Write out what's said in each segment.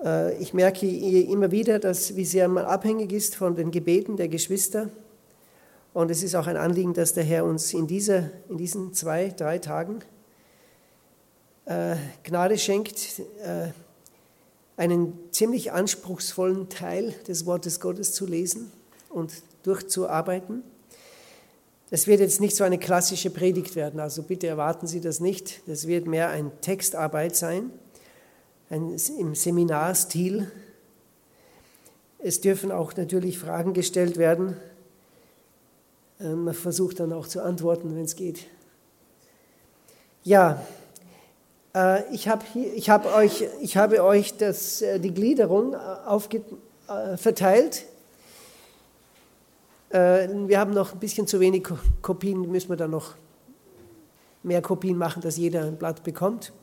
Ich merke immer wieder, wie sehr man abhängig ist von den Gebeten der Geschwister. Und es ist auch ein Anliegen, dass der Herr uns in diesen 2-3 Tagen Gnade schenkt, einen ziemlich anspruchsvollen Teil des Wortes Gottes zu lesen und durchzuarbeiten. Es wird jetzt nicht so eine klassische Predigt werden, also bitte erwarten Sie das nicht. Das wird mehr eine Textarbeit sein, im Seminarstil. Es dürfen auch natürlich Fragen gestellt werden. Man versucht dann auch zu antworten, wenn es geht. Ja, ich habe euch die Gliederung verteilt. Wir haben noch ein bisschen zu wenig Kopien, müssen wir dann noch mehr Kopien machen, dass jeder ein Blatt bekommt.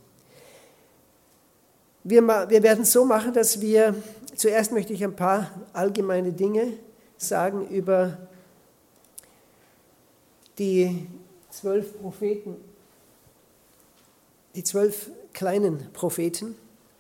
Wir werden es so machen, dass zuerst möchte ich ein paar allgemeine Dinge sagen über die 12 Propheten, die 12 kleinen Propheten.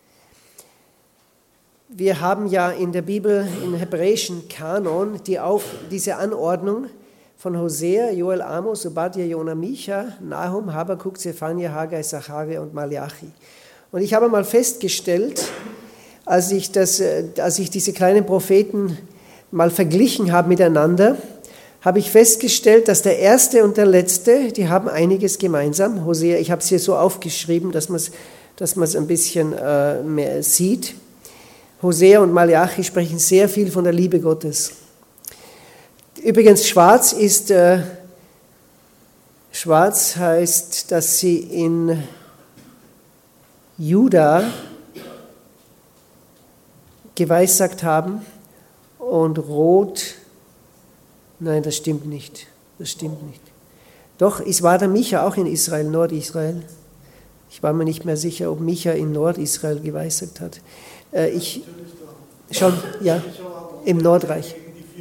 Wir haben ja in der Bibel, im hebräischen Kanon, diese Anordnung von Hosea, Joel, Amos, Obadja, Jona, Micha, Nahum, Habakuk, Zephania, Haggai, Zacharia und Malachi. Und ich habe mal festgestellt, als ich diese kleinen Propheten mal verglichen habe miteinander, habe ich festgestellt, dass der erste und der letzte, die haben einiges gemeinsam. Hosea, ich habe es hier so aufgeschrieben, dass man es ein bisschen mehr sieht. Hosea und Malachi sprechen sehr viel von der Liebe Gottes. Übrigens, schwarz heißt, dass sie in Juda geweissagt haben und rot, nein, das stimmt nicht. Doch, es war der Micha auch in Israel, Nordisrael. Ich war mir nicht mehr sicher, ob Micha in Nordisrael geweissagt hat. Im Nordreich.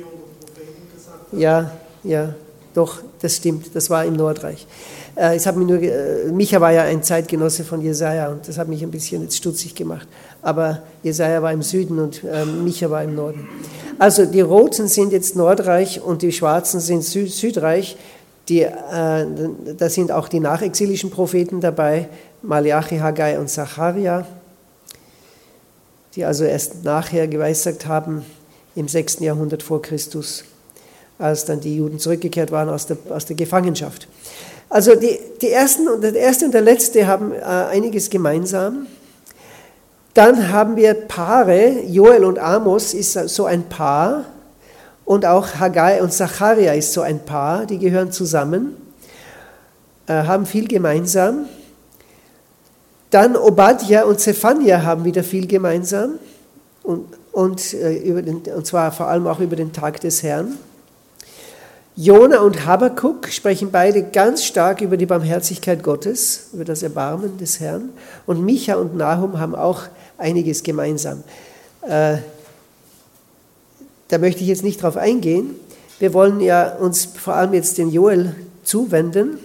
Ja, doch, das stimmt, das war im Nordreich. Micha war ja ein Zeitgenosse von Jesaja und das hat mich ein bisschen jetzt stutzig gemacht. Aber Jesaja war im Süden und Micha war im Norden. Also die Roten sind jetzt Nordreich und die Schwarzen sind Südreich. Da sind auch die nachexilischen Propheten dabei, Malachi, Haggai und Zacharia, die also erst nachher geweissagt haben im 6. Jahrhundert vor Christus, als dann die Juden zurückgekehrt waren aus der Gefangenschaft. Also der erste und der letzte haben einiges gemeinsam. Dann haben wir Paare, Joel und Amos ist so ein Paar und auch Haggai und Zacharia ist so ein Paar, die gehören zusammen, haben viel gemeinsam. Dann Obadja und Zephania haben wieder viel gemeinsam und zwar vor allem auch über den Tag des Herrn. Jona und Habakuk sprechen beide ganz stark über die Barmherzigkeit Gottes, über das Erbarmen des Herrn. Und Micha und Nahum haben auch einiges gemeinsam. Da möchte ich jetzt nicht drauf eingehen. Wir wollen ja uns vor allem jetzt den Joel zuwenden.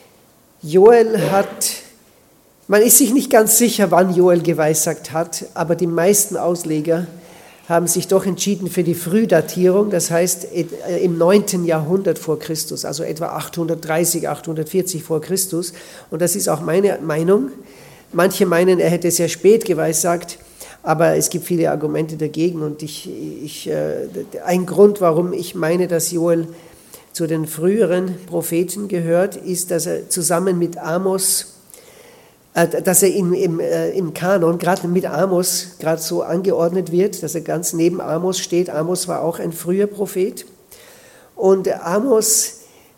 Man ist sich nicht ganz sicher, wann Joel geweissagt hat, aber die meisten Ausleger haben sich doch entschieden für die Frühdatierung, das heißt im 9. Jahrhundert vor Christus, also etwa 830, 840 vor Christus. Und das ist auch meine Meinung. Manche meinen, er hätte sehr spät geweissagt, aber es gibt viele Argumente dagegen. Und ein Grund, warum ich meine, dass Joel zu den früheren Propheten gehört, ist, dass er zusammen mit Amos, dass er im Kanon, gerade mit Amos, gerade so angeordnet wird, dass er ganz neben Amos steht. Amos war auch ein früher Prophet. Und Amos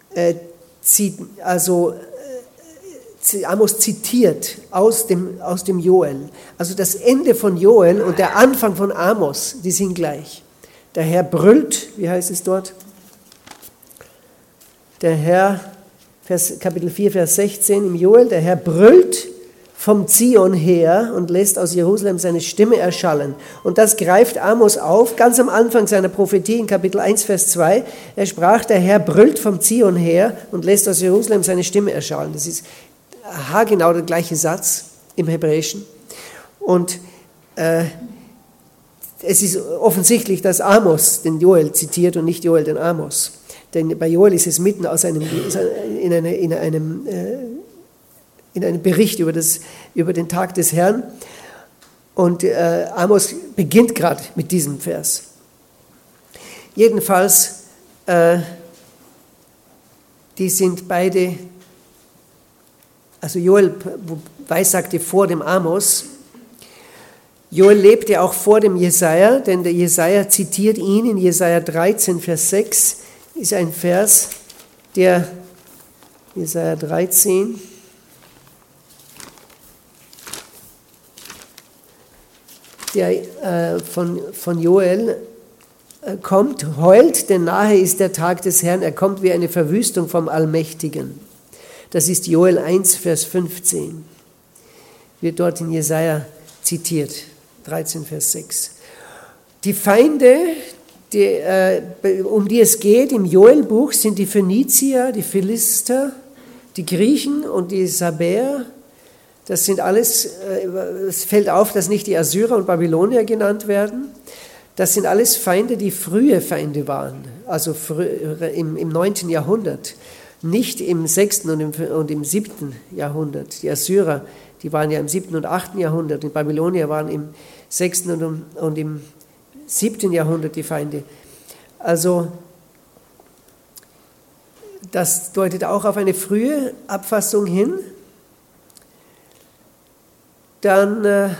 zitiert aus dem Joel. Also das Ende von Joel und der Anfang von Amos, die sind gleich. Der Herr brüllt, wie heißt es dort? Der Herr, Kapitel 4, Vers 16 im Joel, der Herr brüllt vom Zion her und lässt aus Jerusalem seine Stimme erschallen. Und das greift Amos auf, ganz am Anfang seiner Prophetie in Kapitel 1, Vers 2. Er sprach, der Herr brüllt vom Zion her und lässt aus Jerusalem seine Stimme erschallen. Das ist haargenau der gleiche Satz im Hebräischen. Und es ist offensichtlich, dass Amos den Joel zitiert und nicht Joel den Amos. Denn bei Joel ist es mitten in einem Bericht über den Tag des Herrn. Und Amos beginnt gerade mit diesem Vers. Jedenfalls, die sind beide, also Joel weissagte vor dem Amos. Joel lebte auch vor dem Jesaja, denn der Jesaja zitiert ihn in Jesaja 13, Vers 6, ist ein Vers, der Jesaja 13, der von Joel kommt, heult, denn nahe ist der Tag des Herrn, er kommt wie eine Verwüstung vom Allmächtigen. Das ist Joel 1, Vers 15, wird dort in Jesaja zitiert. 13, Vers 6. Die Feinde, um die es geht im Joelbuch, sind die Phönizier, die Philister, die Griechen und die Sabäer. Das sind alles, es fällt auf, dass nicht die Assyrer und Babylonier genannt werden. Das sind alles Feinde, die frühe Feinde waren, also im 9. Jahrhundert, nicht im 6. und im 7. Jahrhundert. Die Assyrer, die waren ja im 7. und 8. Jahrhundert, die Babylonier waren im 6. und im 7. Jahrhundert die Feinde. Also das deutet auch auf eine frühe Abfassung hin. Dann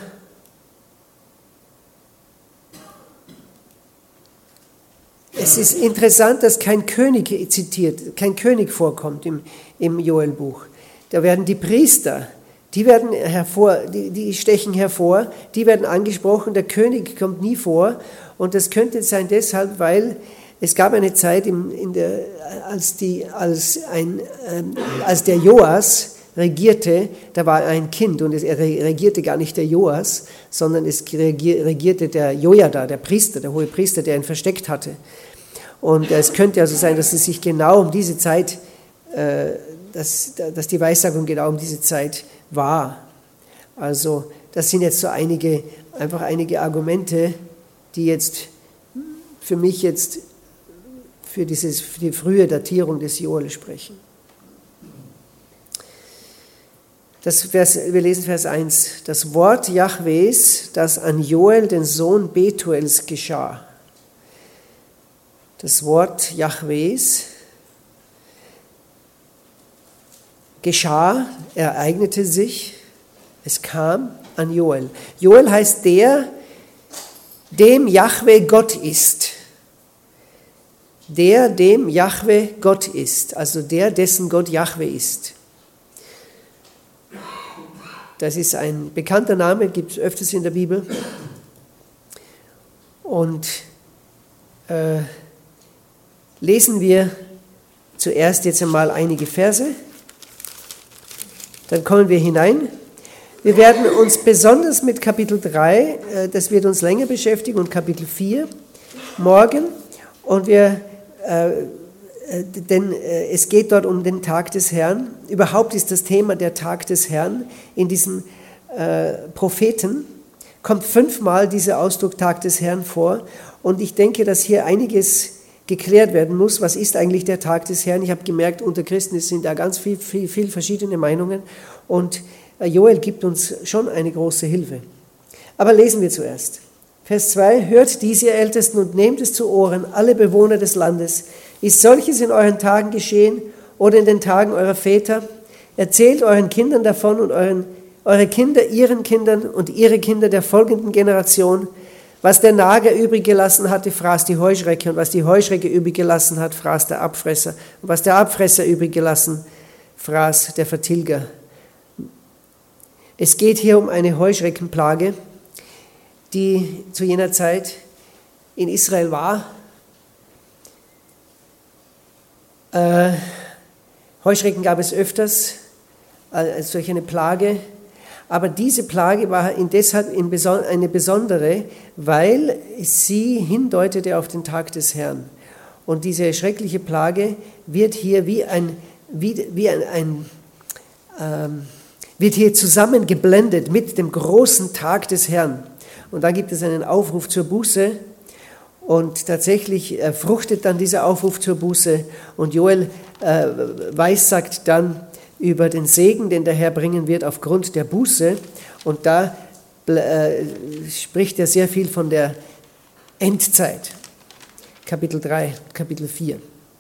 es ist interessant, dass kein König vorkommt im Joelbuch. Da werden die Priester, die stechen hervor, die werden angesprochen, der König kommt nie vor. Und das könnte sein deshalb, weil es gab eine Zeit, als der Joas regierte, da war ein Kind und er regierte gar nicht der Joas, sondern es regierte der Jojada, der Priester, der hohe Priester, der ihn versteckt hatte. Und es könnte also sein, dass es sich genau um diese Zeit, dass die Weissagung genau um diese Zeit war. Also das sind jetzt so einige Argumente, die jetzt für mich jetzt für die frühe Datierung des Joel sprechen. Wir lesen Vers 1. Das Wort Jahwes, das an Joel, den Sohn Betuels, geschah. Das Wort Jahwes geschah, ereignete sich, es kam an Joel. Joel heißt der, dem Jahwe Gott ist. Der, dem Jahwe Gott ist, also der, dessen Gott Jahwe ist. Das ist ein bekannter Name, gibt es öfters in der Bibel. Und lesen wir zuerst jetzt einmal einige Verse, dann kommen wir hinein. Wir werden uns besonders mit Kapitel 3, das wird uns länger beschäftigen, und Kapitel 4 morgen. Und denn es geht dort um den Tag des Herrn. Überhaupt ist das Thema der Tag des Herrn in diesen Propheten, kommt 5-mal dieser Ausdruck Tag des Herrn vor. Und ich denke, dass hier einiges geklärt werden muss. Was ist eigentlich der Tag des Herrn? Ich habe gemerkt, unter Christen sind da ganz viel verschiedene Meinungen. Und Joel gibt uns schon eine große Hilfe. Aber lesen wir zuerst. Vers 2, hört dies, ihr Ältesten, und nehmt es zu Ohren, alle Bewohner des Landes. Ist solches in euren Tagen geschehen oder in den Tagen eurer Väter? Erzählt euren Kindern davon und eure Kinder ihren Kindern und ihre Kinder der folgenden Generation. Was der Nager übrig gelassen hatte, fraß die Heuschrecke, und was die Heuschrecke übrig gelassen hat, fraß der Abfresser. Und was der Abfresser übrig gelassen, fraß der Vertilger. Es geht hier um eine Heuschreckenplage, die zu jener Zeit in Israel war. Heuschrecken gab es öfters als solch eine Plage, aber diese Plage war deshalb eine besondere, weil sie hindeutete auf den Tag des Herrn. Und diese schreckliche Plage wird hier wird hier zusammengeblendet mit dem großen Tag des Herrn. Und dann gibt es einen Aufruf zur Buße und tatsächlich fruchtet dann dieser Aufruf zur Buße und Joel weissagt dann über den Segen, den der Herr bringen wird aufgrund der Buße, und da spricht er sehr viel von der Endzeit. Kapitel 3, Kapitel 4.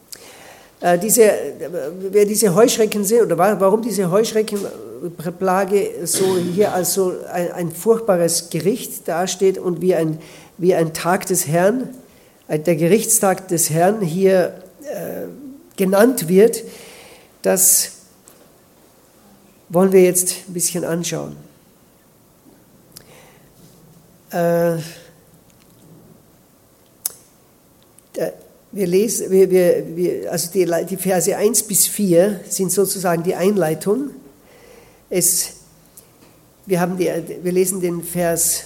Wer diese Heuschrecken sind, oder warum diese Heuschreckenplage so hier als so ein furchtbares Gericht dasteht und wie ein Tag des Herrn, der Gerichtstag des Herrn hier genannt wird, das wollen wir jetzt ein bisschen anschauen. Wir lesen, also die Verse 1 bis 4 sind sozusagen die Einleitung. Wir haben Vers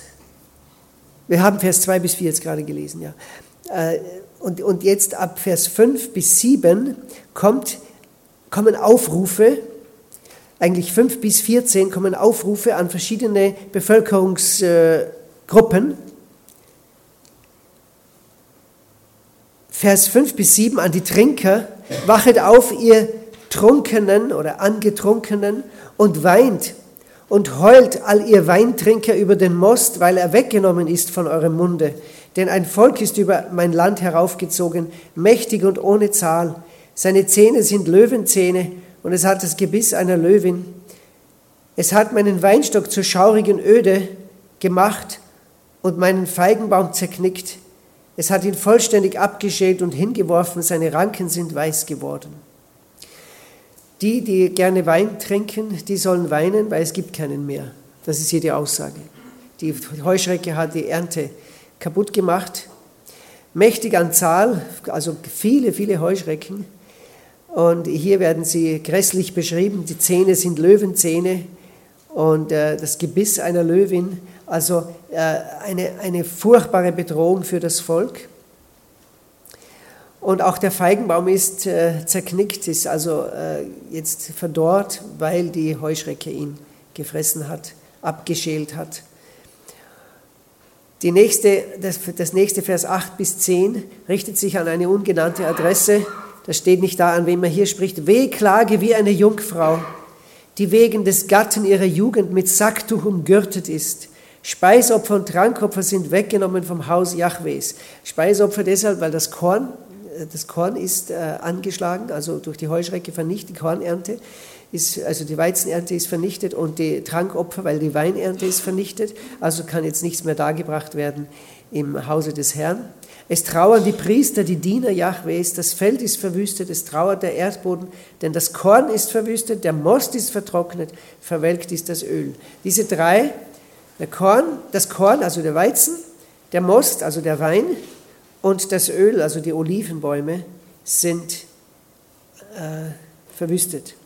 2 bis 4 jetzt gerade gelesen, ja. Und jetzt ab Vers 5 bis 7 kommen Aufrufe, eigentlich 5 bis 14 kommen Aufrufe an verschiedene Bevölkerungsgruppen. Vers 5 bis 7 an die Trinker: Wachet auf, ihr Trunkenen oder Angetrunkenen, und weint und heult all ihr Weintrinker über den Most, weil er weggenommen ist von eurem Munde. Denn ein Volk ist über mein Land heraufgezogen, mächtig und ohne Zahl. Seine Zähne sind Löwenzähne und es hat das Gebiss einer Löwin. Es hat meinen Weinstock zur schaurigen Öde gemacht und meinen Feigenbaum zerknickt. Es hat ihn vollständig abgeschält und hingeworfen, seine Ranken sind weiß geworden. Die gerne Wein trinken, die sollen weinen, weil es gibt keinen mehr. Das ist hier die Aussage. Die Heuschrecke hat die Ernte kaputt gemacht. Mächtig an Zahl, also viele, viele Heuschrecken. Und hier werden sie grässlich beschrieben. Die Zähne sind Löwenzähne und das Gebiss einer Löwin. Also eine furchtbare Bedrohung für das Volk. Und auch der Feigenbaum ist zerknickt, ist also jetzt verdorrt, weil die Heuschrecke ihn gefressen hat, abgeschält hat. Das nächste Vers 8 bis 10 richtet sich an eine ungenannte Adresse. Das steht nicht da, an wen man hier spricht. Wehklage wie eine Jungfrau, die wegen des Gatten ihrer Jugend mit Sacktuch umgürtet ist. Speisopfer und Trankopfer sind weggenommen vom Haus Jahwes. Speisopfer deshalb, weil das Korn ist angeschlagen, also durch die Heuschrecke vernichtet, die Kornernte also die Weizenernte ist vernichtet, und die Trankopfer, weil die Weinernte ist vernichtet, also kann jetzt nichts mehr dargebracht werden im Hause des Herrn. Es trauern die Priester, die Diener Jahwes, das Feld ist verwüstet, es trauert der Erdboden, denn das Korn ist verwüstet, der Most ist vertrocknet, verwelkt ist das Öl. Diese drei, das Korn, also der Weizen, der Most, also der Wein, und das Öl, also die Olivenbäume, sind verwüstet,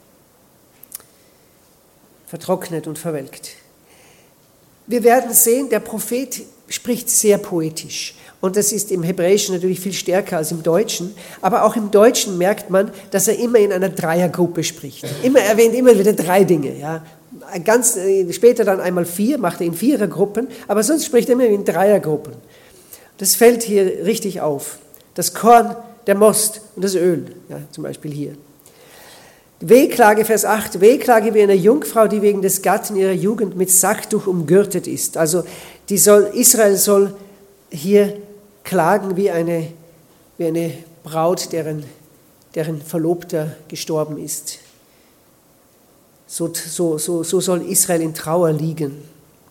vertrocknet und verwelkt. Wir werden sehen, der Prophet spricht sehr poetisch. Und das ist im Hebräischen natürlich viel stärker als im Deutschen. Aber auch im Deutschen merkt man, dass er immer in einer Dreiergruppe spricht. Er erwähnt immer wieder drei Dinge. Ja. Später dann einmal 4, macht er in Vierergruppen. Aber sonst spricht er immer in Dreiergruppen. Das fällt hier richtig auf. Das Korn, der Most und das Öl, ja, zum Beispiel hier. Wehklage, Vers 8, Wehklage wie eine Jungfrau, die wegen des Gatten ihrer Jugend mit Sacktuch umgürtet ist. Also Israel soll hier klagen wie eine Braut, deren Verlobter gestorben ist. So soll Israel in Trauer liegen.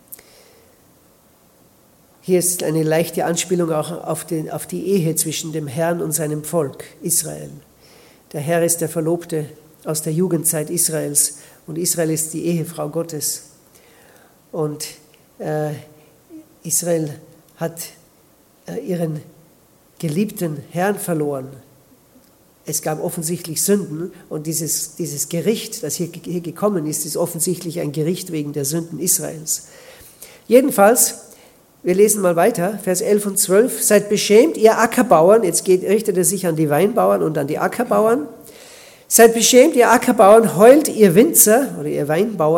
Hier ist eine leichte Anspielung auch auf die Ehe zwischen dem Herrn und seinem Volk, Israel. Der Herr ist der Verlobte aus der Jugendzeit Israels und Israel ist die Ehefrau Gottes. Und Israel hat ihren geliebten Herrn verloren. Es gab offensichtlich Sünden und dieses Gericht, das hier gekommen ist offensichtlich ein Gericht wegen der Sünden Israels. Jedenfalls, wir lesen mal weiter, Vers 11 und 12. Seid beschämt, ihr Ackerbauern, jetzt richtet er sich an die Weinbauern und an die Ackerbauern. Seid beschämt, ihr Ackerbauern, heult, ihr Winzer oder ihr Weinbauern,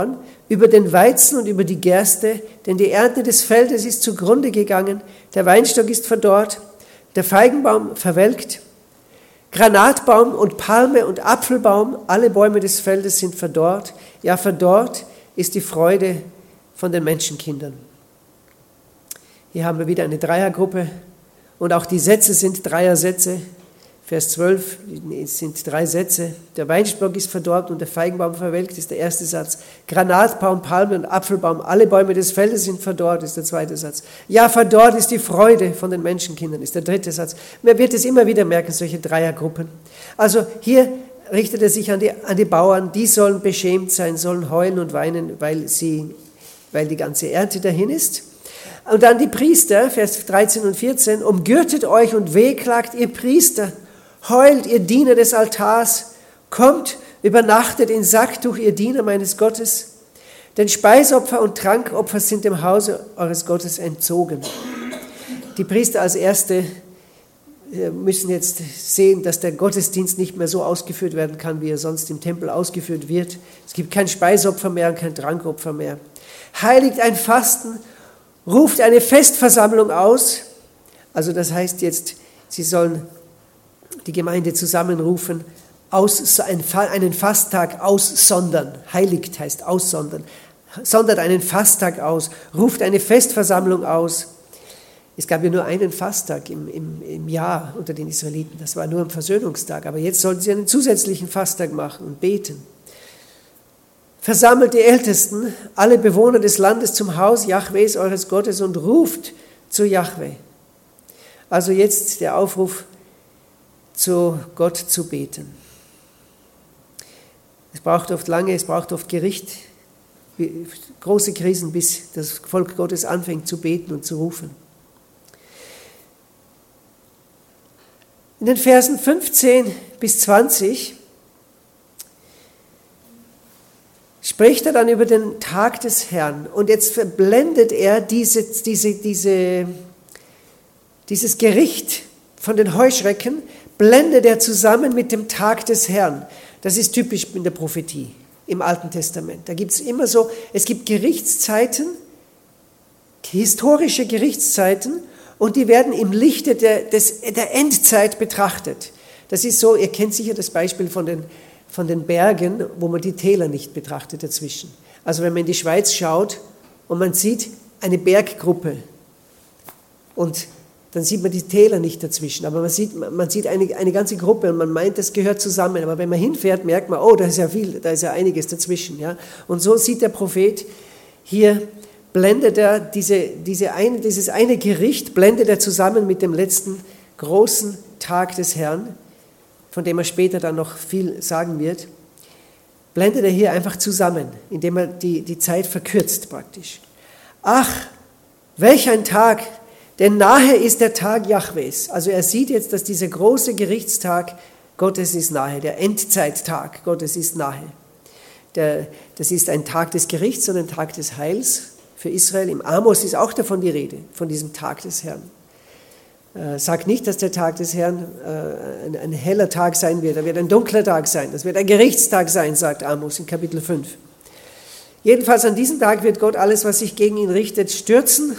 über den Weizen und über die Gerste, denn die Ernte des Feldes ist zugrunde gegangen, der Weinstock ist verdorrt, der Feigenbaum verwelkt, Granatbaum und Palme und Apfelbaum, alle Bäume des Feldes sind verdorrt. Ja, verdorrt ist die Freude von den Menschenkindern. Hier haben wir wieder eine Dreiergruppe und auch die Sätze sind Dreiersätze. Vers 12 sind 3 Sätze. Der Weinstock ist verdorrt und der Feigenbaum verwelkt, ist der erste Satz. Granatbaum, Palme und Apfelbaum, alle Bäume des Feldes sind verdorrt, ist der zweite Satz. Ja, verdorrt ist die Freude von den Menschenkindern, ist der dritte Satz. Man wird es immer wieder merken, solche Dreiergruppen. Also hier richtet er sich an die Bauern, die sollen beschämt sein, sollen heulen und weinen, weil die ganze Ernte dahin ist. Und dann die Priester, Vers 13 und 14, umgürtet euch und wehklagt, ihr Priester, heult, ihr Diener des Altars, kommt, übernachtet in Sacktuch, ihr Diener meines Gottes, denn Speisopfer und Trankopfer sind dem Hause eures Gottes entzogen. Die Priester als Erste müssen jetzt sehen, dass der Gottesdienst nicht mehr so ausgeführt werden kann, wie er sonst im Tempel ausgeführt wird. Es gibt kein Speisopfer mehr und kein Trankopfer mehr. Heiligt ein Fasten, ruft eine Festversammlung aus. Also das heißt jetzt, sie sollen die Gemeinde zusammenrufen, einen Fasttag aussondern. Heiligt heißt aussondern. Sondert einen Fasttag aus, ruft eine Festversammlung aus. Es gab ja nur einen Fasttag im Jahr unter den Israeliten. Das war nur am Versöhnungstag. Aber jetzt sollten sie einen zusätzlichen Fasttag machen und beten. Versammelt die Ältesten, alle Bewohner des Landes zum Haus Jahwes, eures Gottes, und ruft zu Jahwe. Also jetzt der Aufruf, zu Gott zu beten. Es braucht oft lange, es braucht oft Gericht, große Krisen, bis das Volk Gottes anfängt zu beten und zu rufen. In den Versen 15 bis 20 spricht er dann über den Tag des Herrn und jetzt verblendet er dieses Gericht von den Heuschrecken, blendet er zusammen mit dem Tag des Herrn. Das ist typisch in der Prophetie im Alten Testament. Da gibt es immer so, es gibt Gerichtszeiten, historische Gerichtszeiten, und die werden im Lichte der Endzeit betrachtet. Das ist so, ihr kennt sicher das Beispiel von den Bergen, wo man die Täler nicht betrachtet dazwischen. Also wenn man in die Schweiz schaut und man sieht eine Berggruppe und dann sieht man die Täler nicht dazwischen, aber man sieht eine ganze Gruppe und man meint, das gehört zusammen. Aber wenn man hinfährt, merkt man, oh, da ist ja einiges dazwischen. Ja? Und so sieht der Prophet hier, blendet er dieses eine Gericht, blendet er zusammen mit dem letzten großen Tag des Herrn, von dem er später dann noch viel sagen wird, blendet er hier einfach zusammen, indem er die Zeit verkürzt praktisch. Ach, welch ein Tag, denn nahe ist der Tag Jahwes. Also er sieht jetzt, dass dieser große Gerichtstag Gottes ist nahe, der Endzeittag Gottes ist nahe. Das ist ein Tag des Gerichts und ein Tag des Heils für Israel. Im Amos ist auch davon die Rede, von diesem Tag des Herrn. Sagt nicht, dass der Tag des Herrn ein heller Tag sein wird, er wird ein dunkler Tag sein, das wird ein Gerichtstag sein, sagt Amos in Kapitel 5. Jedenfalls an diesem Tag wird Gott alles, was sich gegen ihn richtet, stürzen.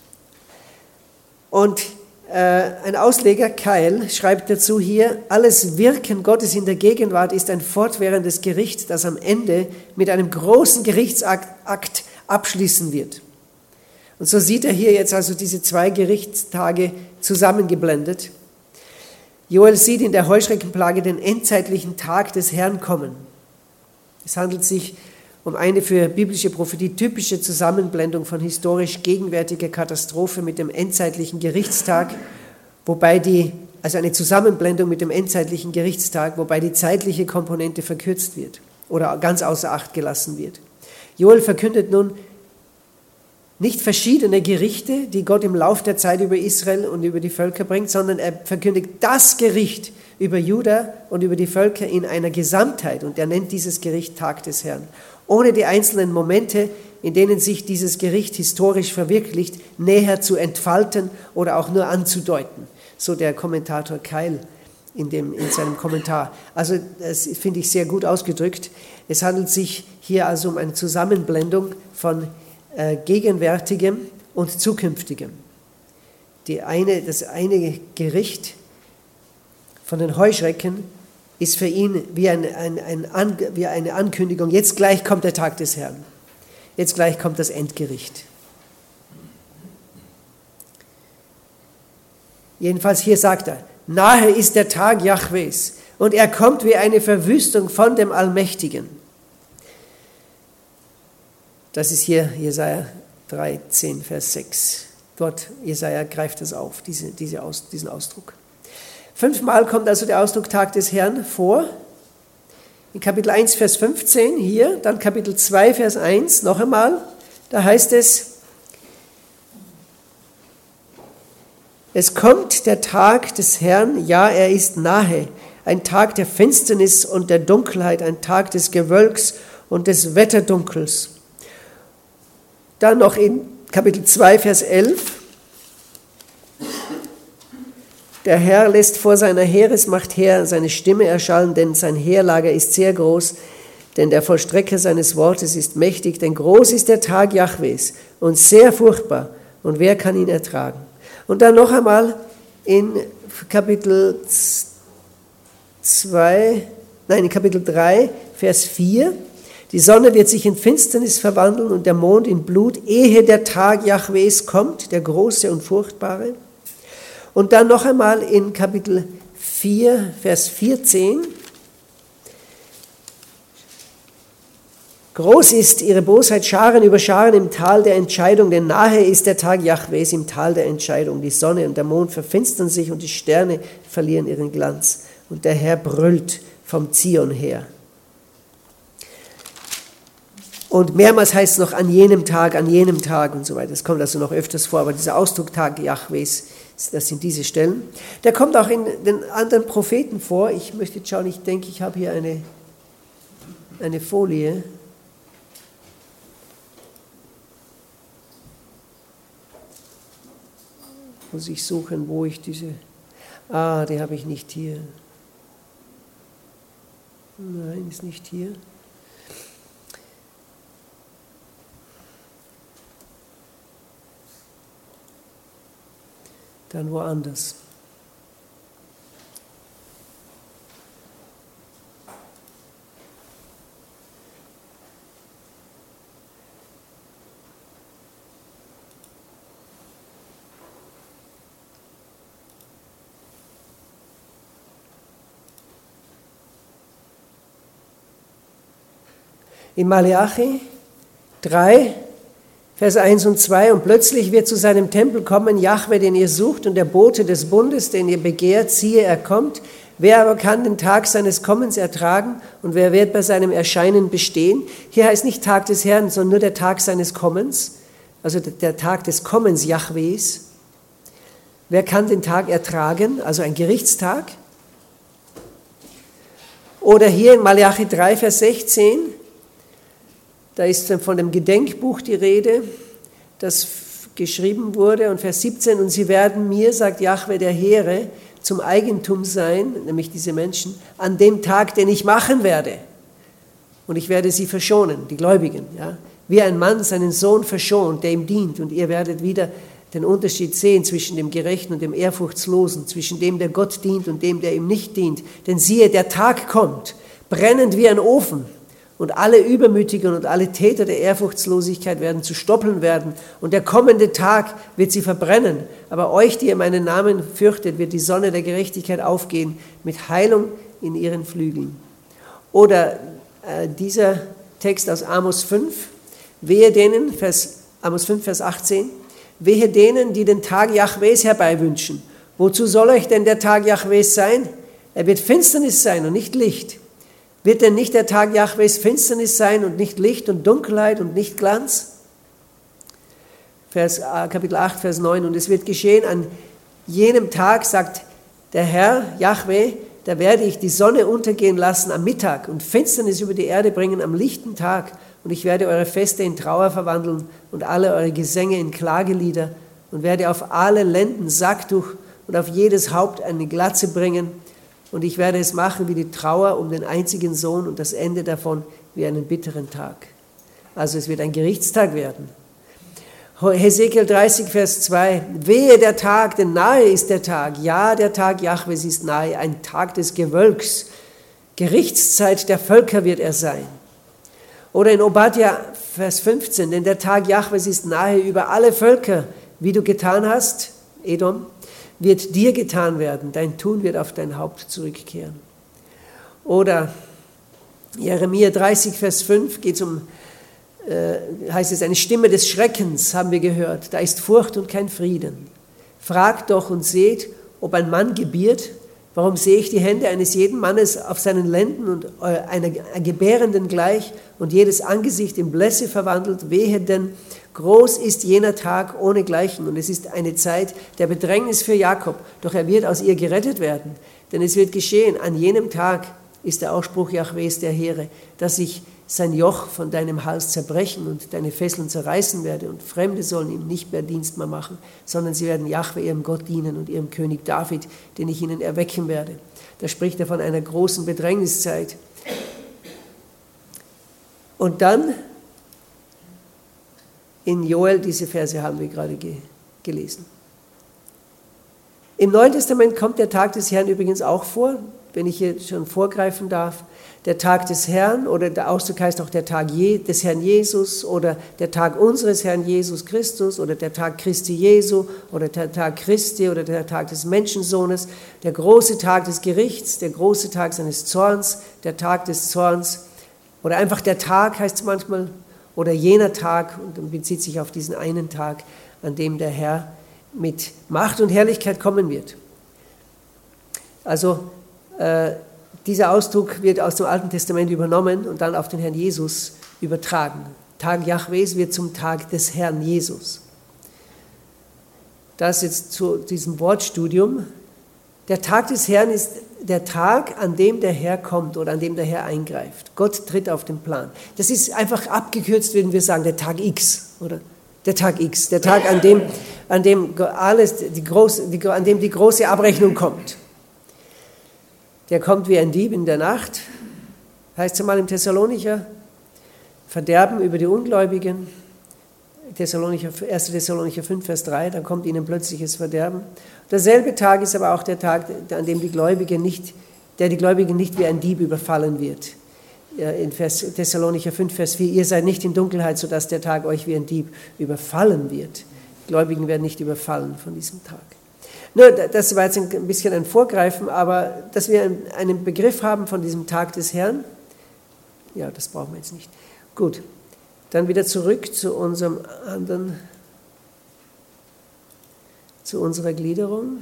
Und ein Ausleger, Keil, schreibt dazu hier, alles Wirken Gottes in der Gegenwart ist ein fortwährendes Gericht, das am Ende mit einem großen Gerichtsakt abschließen wird. Und so sieht er hier jetzt also diese 2 Gerichtstage zusammengeblendet. Joel sieht in der Heuschreckenplage den endzeitlichen Tag des Herrn kommen. Es handelt sich um eine für biblische Prophetie typische Zusammenblendung von historisch gegenwärtiger Katastrophe mit dem endzeitlichen Gerichtstag, also eine Zusammenblendung mit dem endzeitlichen Gerichtstag, wobei die zeitliche Komponente verkürzt wird oder ganz außer Acht gelassen wird. Joel verkündet nun nicht verschiedene Gerichte, die Gott im Lauf der Zeit über Israel und über die Völker bringt, sondern er verkündigt das Gericht über Juda und über die Völker in einer Gesamtheit, und er nennt dieses Gericht Tag des Herrn. Ohne die einzelnen Momente, in denen sich dieses Gericht historisch verwirklicht, näher zu entfalten oder auch nur anzudeuten. So der Kommentator Keil in seinem Kommentar. Also das finde ich sehr gut ausgedrückt. Es handelt sich hier also um eine Zusammenblendung von Gegenwärtigem und Zukünftigem. Das eine Gericht von den Heuschrecken ist für ihn wie eine Ankündigung, jetzt gleich kommt der Tag des Herrn, jetzt gleich kommt das Endgericht. Jedenfalls hier sagt er, nahe ist der Tag Jahwes und er kommt wie eine Verwüstung von dem Allmächtigen. Das ist hier Jesaja 13, Vers 6. Dort, Jesaja greift das auf, diesen Ausdruck. 5-mal kommt also der Ausdruck Tag des Herrn vor. In Kapitel 1, Vers 15 hier, dann Kapitel 2, Vers 1 noch einmal. Da heißt es, es kommt der Tag des Herrn, ja, er ist nahe, ein Tag der Finsternis und der Dunkelheit, ein Tag des Gewölks und des Wetterdunkels. Dann noch in Kapitel 2, Vers 11. Der Herr lässt vor seiner Heeresmacht her seine Stimme erschallen, denn sein Heerlager ist sehr groß, denn der Vollstrecker seines Wortes ist mächtig, denn groß ist der Tag Jahwes und sehr furchtbar, und wer kann ihn ertragen? Und dann noch einmal in Kapitel 3, Vers 4. Die Sonne wird sich in Finsternis verwandeln und der Mond in Blut, ehe der Tag Jahwes kommt, der große und furchtbare. Und dann noch einmal in Kapitel 4, Vers 14. Groß ist ihre Bosheit, Scharen über Scharen im Tal der Entscheidung, denn nahe ist der Tag Jahwes im Tal der Entscheidung. Die Sonne und der Mond verfinstern sich und die Sterne verlieren ihren Glanz. Und der Herr brüllt vom Zion her. Und mehrmals heißt es noch an jenem Tag und so weiter. Das kommt also noch öfters vor, aber dieser Ausdruck Tag Jahwes, das sind diese Stellen. Der kommt auch in den anderen Propheten vor. Ich möchte jetzt schauen, ich denke, ich habe hier eine Folie. Muss ich suchen, wo ich diese... die habe ich nicht hier. Nein, ist nicht hier. Dann woanders. In Maleachi 3, Vers 1 und 2, und plötzlich wird zu seinem Tempel kommen Jahwe, den ihr sucht, und der Bote des Bundes, den ihr begehrt, siehe, er kommt. Wer aber kann den Tag seines Kommens ertragen und wer wird bei seinem Erscheinen bestehen? Hier heißt nicht Tag des Herrn, sondern nur der Tag seines Kommens, also der Tag des Kommens Jahwes. Wer kann den Tag ertragen, also ein Gerichtstag? Oder hier in Maleachi 3, Vers 16, da ist von dem Gedenkbuch die Rede, das geschrieben wurde, und Vers 17, und sie werden mir, sagt Jahwe der Heere, zum Eigentum sein, nämlich diese Menschen, an dem Tag, den ich machen werde. Und ich werde sie verschonen, die Gläubigen. Ja? Wie ein Mann seinen Sohn verschont, der ihm dient, und ihr werdet wieder den Unterschied sehen zwischen dem Gerechten und dem Ehrfurchtslosen, zwischen dem, der Gott dient und dem, der ihm nicht dient. Denn siehe, der Tag kommt, brennend wie ein Ofen, und alle Übermütigen und alle Täter der Ehrfurchtslosigkeit werden zu Stoppeln werden. Und der kommende Tag wird sie verbrennen. Aber euch, die ihr meinen Namen fürchtet, wird die Sonne der Gerechtigkeit aufgehen mit Heilung in ihren Flügeln. Oder dieser Text aus Amos 5, wehe denen, Amos 5, Vers 18, wehe denen, die den Tag Jahwes herbeiwünschen. Wozu soll euch denn der Tag Jahwes sein? Er wird Finsternis sein und nicht Licht. Wird denn nicht der Tag Jahwes Finsternis sein und nicht Licht und Dunkelheit und nicht Glanz? Kapitel 8, Vers 9. Und es wird geschehen, an jenem Tag, sagt der Herr, Jahwe, da werde ich die Sonne untergehen lassen am Mittag und Finsternis über die Erde bringen am lichten Tag. Und ich werde eure Feste in Trauer verwandeln und alle eure Gesänge in Klagelieder und werde auf alle Lenden Sacktuch und auf jedes Haupt eine Glatze bringen. Und ich werde es machen wie die Trauer um den einzigen Sohn und das Ende davon wie einen bitteren Tag. Also es wird ein Gerichtstag werden. Hesekiel 30, Vers 2. Wehe der Tag, denn nahe ist der Tag. Ja, der Tag Jahwes ist nahe, ein Tag des Gewölks. Gerichtszeit der Völker wird er sein. Oder in Obadja, Vers 15. Denn der Tag Jahwes ist nahe über alle Völker. Wie du getan hast, Edom, wird dir getan werden. Dein Tun wird auf dein Haupt zurückkehren. Oder Jeremia 30, Vers 5 geht es heißt es, eine Stimme des Schreckens haben wir gehört. Da ist Furcht und kein Frieden. Fragt doch und seht, ob ein Mann gebiert. Warum sehe ich die Hände eines jeden Mannes auf seinen Lenden und einer Gebärenden gleich und jedes Angesicht in Blässe verwandelt? Wehe denn, groß ist jener Tag ohnegleichen und es ist eine Zeit der Bedrängnis für Jakob, doch er wird aus ihr gerettet werden. Denn es wird geschehen, an jenem Tag ist der Ausspruch Jahwes der Heere, dass ich sein Joch von deinem Hals zerbrechen und deine Fesseln zerreißen werde und Fremde sollen ihm nicht mehr Dienst mehr machen, sondern sie werden Jahwe, ihrem Gott, dienen und ihrem König David, den ich ihnen erwecken werde. Da spricht er von einer großen Bedrängniszeit. Und dann in Joel, diese Verse haben wir gerade gelesen. Im Neuen Testament kommt der Tag des Herrn übrigens auch vor, wenn ich hier schon vorgreifen darf. Der Tag des Herrn oder der Ausdruck heißt auch der Tag des Herrn Jesus oder der Tag unseres Herrn Jesus Christus oder der Tag Christi Jesu oder der Tag Christi oder der Tag des Menschensohnes, der große Tag des Gerichts, der große Tag seines Zorns, der Tag des Zorns oder einfach der Tag heißt es manchmal oder jener Tag und dann bezieht sich auf diesen einen Tag, an dem der Herr mit Macht und Herrlichkeit kommen wird. Also dieser Ausdruck wird aus dem Alten Testament übernommen und dann auf den Herrn Jesus übertragen. Tag Jahwes wird zum Tag des Herrn Jesus. Das jetzt zu diesem Wortstudium. Der Tag des Herrn ist der Tag, an dem der Herr kommt oder an dem der Herr eingreift. Gott tritt auf den Plan. Das ist einfach abgekürzt, würden wir sagen, der Tag X, oder? Der Tag X, der Tag, an dem die große Abrechnung kommt. Der kommt wie ein Dieb in der Nacht, heißt es einmal im Thessalonicher, Verderben über die Ungläubigen, 1. Thessalonicher 5, Vers 3, dann kommt ihnen plötzliches Verderben. Derselbe Tag ist aber auch der Tag, an dem die Gläubigen nicht wie ein Dieb überfallen wird. In Thessalonicher 5, Vers 4, ihr seid nicht in Dunkelheit, sodass der Tag euch wie ein Dieb überfallen wird. Die Gläubigen werden nicht überfallen von diesem Tag. Nur, das war jetzt ein bisschen ein Vorgreifen, aber dass wir einen Begriff haben von diesem Tag des Herrn, ja, das brauchen wir jetzt nicht. Gut, dann wieder zurück zu unserer Gliederung.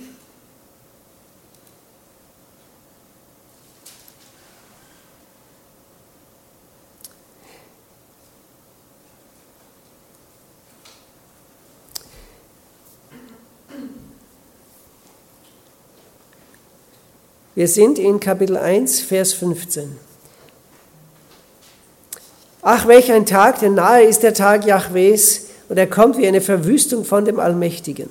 Wir sind in Kapitel 1, Vers 15. Ach, welch ein Tag, denn nahe ist der Tag Jahwes und er kommt wie eine Verwüstung von dem Allmächtigen.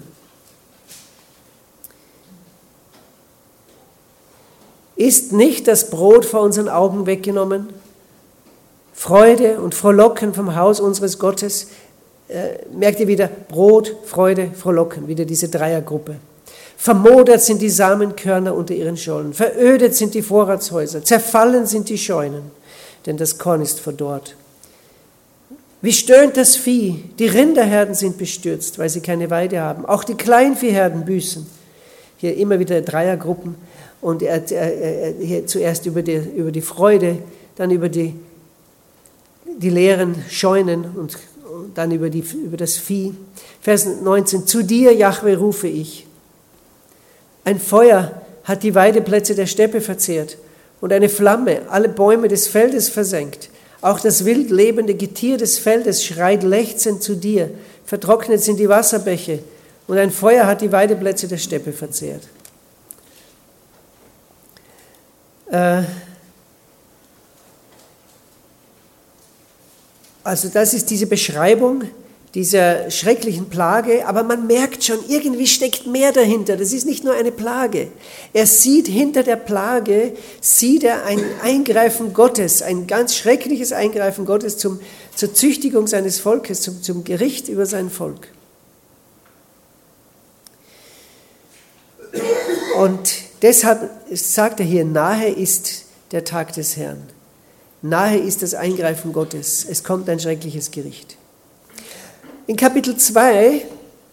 Ist nicht das Brot vor unseren Augen weggenommen? Freude und Frohlocken vom Haus unseres Gottes. Merkt ihr wieder, Brot, Freude, Frohlocken, wieder diese Dreiergruppe. Vermodert sind die Samenkörner unter ihren Schollen, verödet sind die Vorratshäuser, zerfallen sind die Scheunen, denn das Korn ist verdorrt. Wie stöhnt das Vieh, die Rinderherden sind bestürzt, weil sie keine Weide haben, auch die Kleinviehherden büßen. Hier immer wieder Dreiergruppen und hier zuerst über die Freude, dann über die leeren Scheunen und dann über das Vieh. Vers 19, zu dir, Jahwe, rufe ich. Ein Feuer hat die Weideplätze der Steppe verzehrt und eine Flamme alle Bäume des Feldes versenkt. Auch das wild lebende Getier des Feldes schreit lechzend zu dir. Vertrocknet sind die Wasserbäche und ein Feuer hat die Weideplätze der Steppe verzehrt. Also das ist diese Beschreibung dieser schrecklichen Plage, aber man merkt schon, irgendwie steckt mehr dahinter. Das ist nicht nur eine Plage. Er sieht hinter der Plage, sieht er ein Eingreifen Gottes, ein ganz schreckliches Eingreifen Gottes zur Züchtigung seines Volkes, zum Gericht über sein Volk. Und deshalb sagt er hier, nahe ist der Tag des Herrn. Nahe ist das Eingreifen Gottes. Es kommt ein schreckliches Gericht. In Kapitel 2,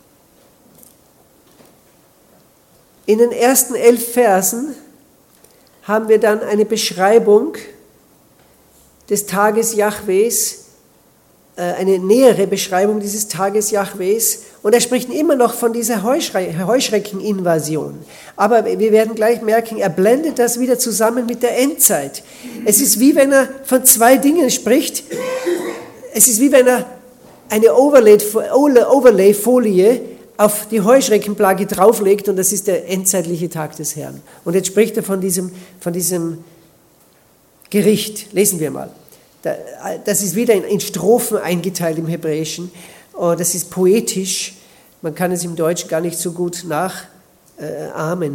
in den ersten 11 Versen, haben wir dann eine Beschreibung des Tages Jahwes, eine nähere Beschreibung dieses Tages Jahwes. Und er spricht immer noch von dieser Heuschreckeninvasion. Aber wir werden gleich merken, er blendet das wieder zusammen mit der Endzeit. Es ist wie wenn er von zwei Dingen spricht. Es ist wie wenn er eine Overlay-Folie auf die Heuschreckenplage drauflegt und das ist der endzeitliche Tag des Herrn. Und jetzt spricht er von diesem Gericht. Lesen wir mal. Das ist wieder in Strophen eingeteilt im Hebräischen. Das ist poetisch. Man kann es im Deutschen gar nicht so gut nachahmen.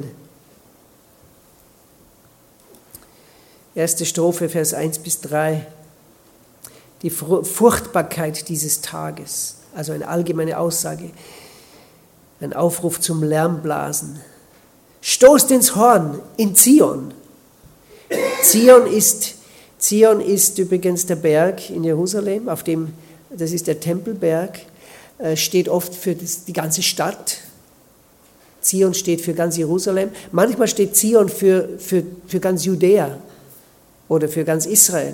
Erste Strophe, Vers 1 bis 3. Die Furchtbarkeit dieses Tages, also eine allgemeine Aussage, ein Aufruf zum Lärmblasen. Stoßt ins Horn in Zion. Zion ist übrigens der Berg in Jerusalem, das ist der Tempelberg, steht oft für die ganze Stadt. Zion steht für ganz Jerusalem. Manchmal steht Zion für ganz Judäa oder für ganz Israel.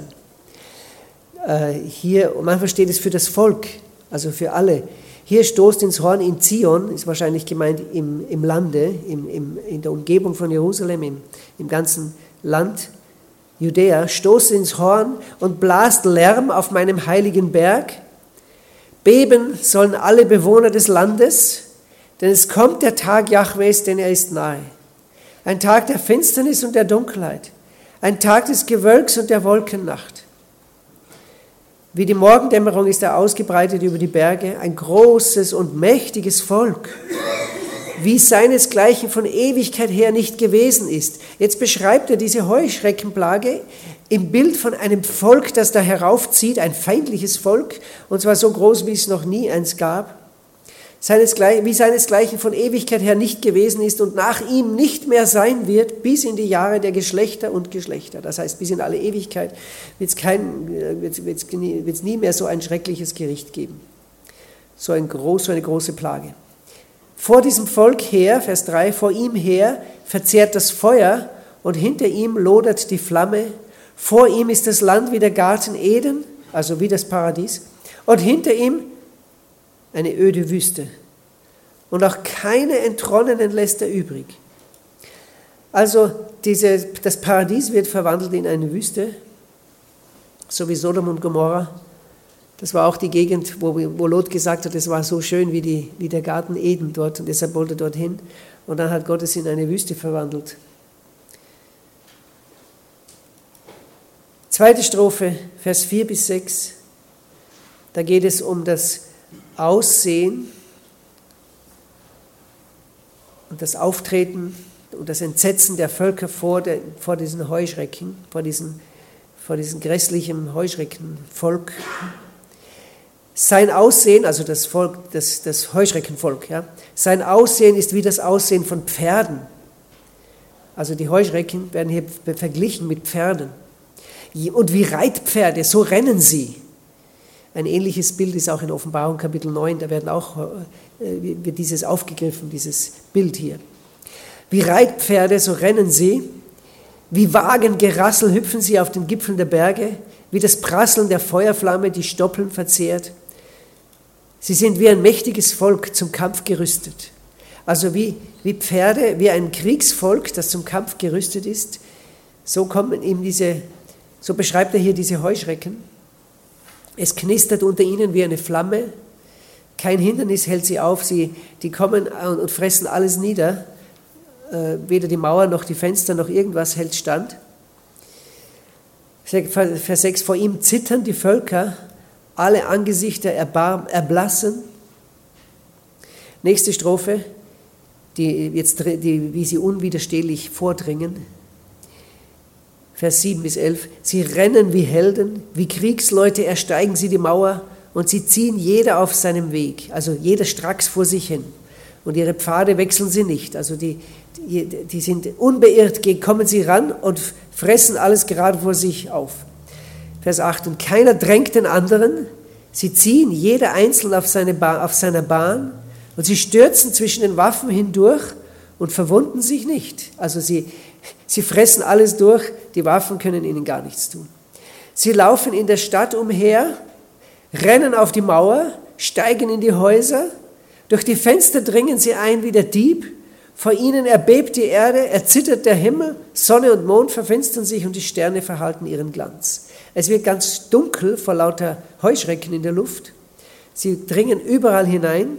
Hier, manchmal steht es für das Volk, also für alle. Hier stoßt ins Horn in Zion, ist wahrscheinlich gemeint im Lande, in der Umgebung von Jerusalem, im ganzen Land Judäa, stoßt ins Horn und blast Lärm auf meinem heiligen Berg. Beben sollen alle Bewohner des Landes, denn es kommt der Tag Jahwes, denn er ist nahe. Ein Tag der Finsternis und der Dunkelheit, ein Tag des Gewölks und der Wolkennacht. Wie die Morgendämmerung ist er ausgebreitet über die Berge, ein großes und mächtiges Volk, wie seinesgleichen von Ewigkeit her nicht gewesen ist. Jetzt beschreibt er diese Heuschreckenplage im Bild von einem Volk, das da heraufzieht, ein feindliches Volk, und zwar so groß, wie es noch nie eins gab, wie seinesgleichen von Ewigkeit her nicht gewesen ist und nach ihm nicht mehr sein wird, bis in die Jahre der Geschlechter und Geschlechter. Das heißt, bis in alle Ewigkeit wird es nie mehr so ein schreckliches Gericht geben. So eine große Plage. Vor diesem Volk her, Vers 3, vor ihm her verzehrt das Feuer und hinter ihm lodert die Flamme. Vor ihm ist das Land wie der Garten Eden, also wie das Paradies, und hinter ihm eine öde Wüste. Und auch keine Entronnenen lässt er übrig. Also das Paradies wird verwandelt in eine Wüste, so wie Sodom und Gomorra. Das war auch die Gegend, wo Lot gesagt hat, es war so schön wie der Garten Eden dort und deshalb wollte er dorthin. Und dann hat Gott es in eine Wüste verwandelt. Zweite Strophe, Vers 4 bis 6. Da geht es um das Aussehen und das Auftreten und das Entsetzen der Völker vor diesen Heuschrecken, vor diesem grässlichen Heuschreckenvolk. Sein Aussehen, also das Volk, das Heuschreckenvolk, ja, sein Aussehen ist wie das Aussehen von Pferden. Also die Heuschrecken werden hier verglichen mit Pferden. Und wie Reitpferde, so rennen sie. Ein ähnliches Bild ist auch in Offenbarung Kapitel 9, da wird dieses aufgegriffen, dieses Bild hier. Wie Reitpferde, so rennen sie, wie Wagengerassel hüpfen sie auf den Gipfeln der Berge, wie das Prasseln der Feuerflamme die Stoppeln verzehrt. Sie sind wie ein mächtiges Volk zum Kampf gerüstet. Also wie Pferde, wie ein Kriegsvolk, das zum Kampf gerüstet ist, so beschreibt er hier diese Heuschrecken. Es knistert unter ihnen wie eine Flamme. Kein Hindernis hält sie auf. Die kommen und fressen alles nieder. Weder die Mauer noch die Fenster noch irgendwas hält stand. Vers 6, vor ihm zittern die Völker alle Angesichter erblassen. Nächste Strophe, wie sie unwiderstehlich vordringen. Vers 7 bis 11. Sie rennen wie Helden, wie Kriegsleute ersteigen sie die Mauer und sie ziehen jeder auf seinem Weg, also jeder stracks vor sich hin. Und ihre Pfade wechseln sie nicht, also die sind unbeirrt, kommen sie ran und fressen alles gerade vor sich auf. Vers 8. Und keiner drängt den anderen, sie ziehen jeder einzeln auf seiner Bahn und sie stürzen zwischen den Waffen hindurch und verwunden sich nicht. Also sie fressen alles durch, die Waffen können ihnen gar nichts tun. Sie laufen in der Stadt umher, rennen auf die Mauer, steigen in die Häuser, durch die Fenster dringen sie ein wie der Dieb, vor ihnen erbebt die Erde, erzittert der Himmel, Sonne und Mond verfinstern sich und die Sterne verhalten ihren Glanz. Es wird ganz dunkel vor lauter Heuschrecken in der Luft. Sie dringen überall hinein.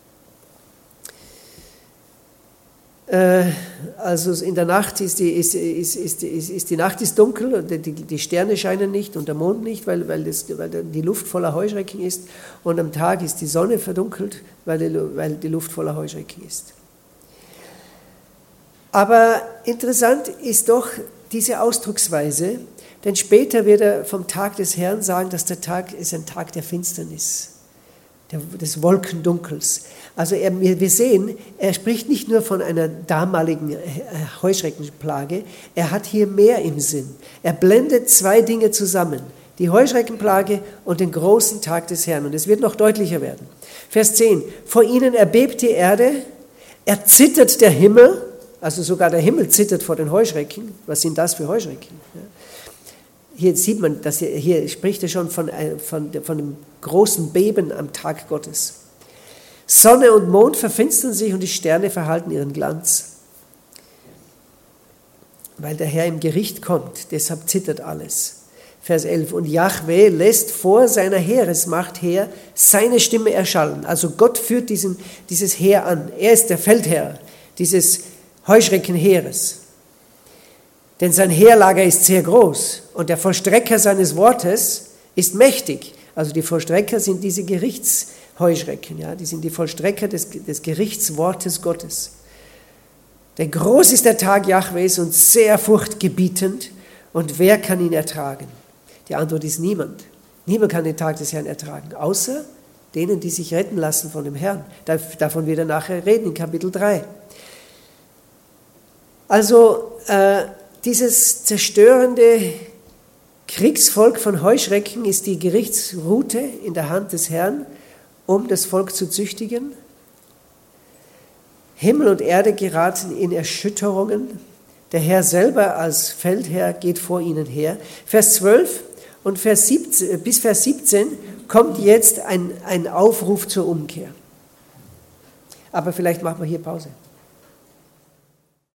Also in der Nacht ist die Nacht ist dunkel und die Sterne scheinen nicht und der Mond nicht, weil die Luft voller Heuschrecken ist. Und am Tag ist die Sonne verdunkelt, weil die Luft voller Heuschrecken ist. Aber interessant ist doch diese Ausdrucksweise, denn später wird er vom Tag des Herrn sagen, dass der Tag ist ein Tag der Finsternis, des Wolkendunkels. Also wir sehen, er spricht nicht nur von einer damaligen Heuschreckenplage, er hat hier mehr im Sinn. Er blendet zwei Dinge zusammen, die Heuschreckenplage und den großen Tag des Herrn. Und es wird noch deutlicher werden. Vers 10, vor ihnen erbebt die Erde, erzittert der Himmel, also sogar der Himmel zittert vor den Heuschrecken. Was sind das für Heuschrecken? Hier sieht man, hier spricht er schon von dem großen Beben am Tag Gottes. Sonne und Mond verfinstern sich und die Sterne verhalten ihren Glanz. Weil der Herr im Gericht kommt, deshalb zittert alles. Vers 11, und Jahwe lässt vor seiner Heeresmacht her seine Stimme erschallen. Also Gott führt dieses Heer an. Er ist der Feldherr dieses Heuschreckenheeres. Denn sein Heerlager ist sehr groß und der Vollstrecker seines Wortes ist mächtig. Also die Vollstrecker sind diese Gerichtsheuschrecken, ja? Die sind die Vollstrecker des Gerichtswortes Gottes. Denn groß ist der Tag Jahwes und sehr furchtgebietend und wer kann ihn ertragen? Die Antwort ist niemand. Niemand kann den Tag des Herrn ertragen, außer denen, die sich retten lassen von dem Herrn. Davon wird er nachher reden in Kapitel 3. Also dieses zerstörende Kriegsvolk von Heuschrecken ist die Gerichtsrute in der Hand des Herrn, um das Volk zu züchtigen. Himmel und Erde geraten in Erschütterungen. Der Herr selber als Feldherr geht vor ihnen her. Vers 12 und bis Vers 17 kommt jetzt ein Aufruf zur Umkehr. Aber vielleicht machen wir hier Pause.